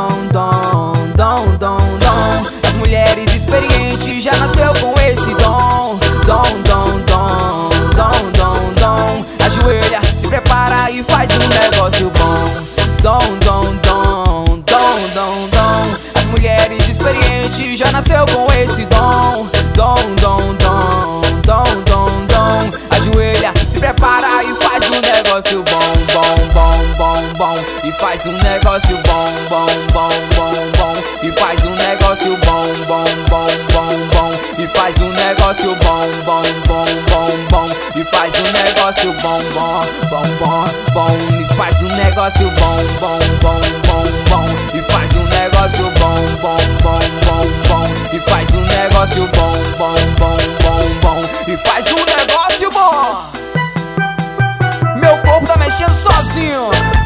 dom, dom, dom, dom. As mulheres experientes já nasceu com esse dom. Dom, dom, dom, dom, dom, dom. Ajoelha, se prepara e faz um negócio bom. Dom, dom, dom, dom, dom, dom. As mulheres experientes já nasceu com esse dom. Dom, dom, dom, dom, dom, dom. Ajoelha, se prepara e faz um negócio bom, bom, bom, bom, bom. E faz um negócio bom, bom, bom, bom, bom. E faz um negócio bom, bom, bom, bom, bom. E faz um negócio bom, bom, bom, bom, bom. E faz um negócio bom, bom, bom, bom, bom. E faz um negócio bom, bom, bom, bom, bom. E faz um negócio bom, bom, bom, bom, bom. E faz um negócio bom, bom, bom, bom, bom. E faz um negócio bom. Meu corpo tá mexendo sozinho.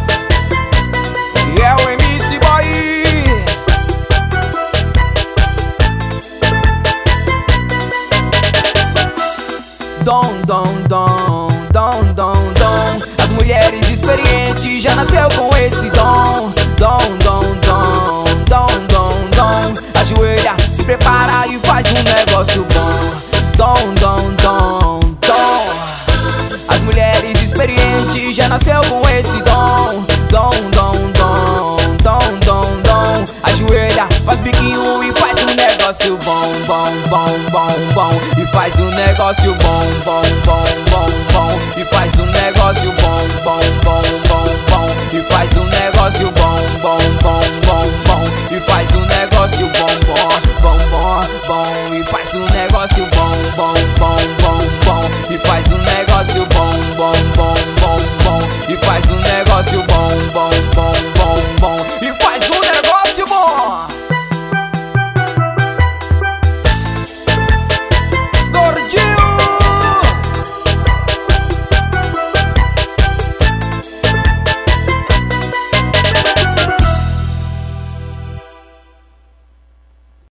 E é o MC Boy. Dom, dom, dom, dom, dom, dom. As mulheres experientes já nasceu com esse dom. Dom, dom, dom, dom, dom, dom. Ajoelha, se prepara e faz um negócio bom. Dom, dom, dom, dom. As mulheres experientes já nasceu com esse dom. Dom, dom, dom, dom, dom, dom. Ajoelha, faz biquinho e faz um negócio bom, bom, bom, bom, bom. E faz um negócio bom, bom, bom,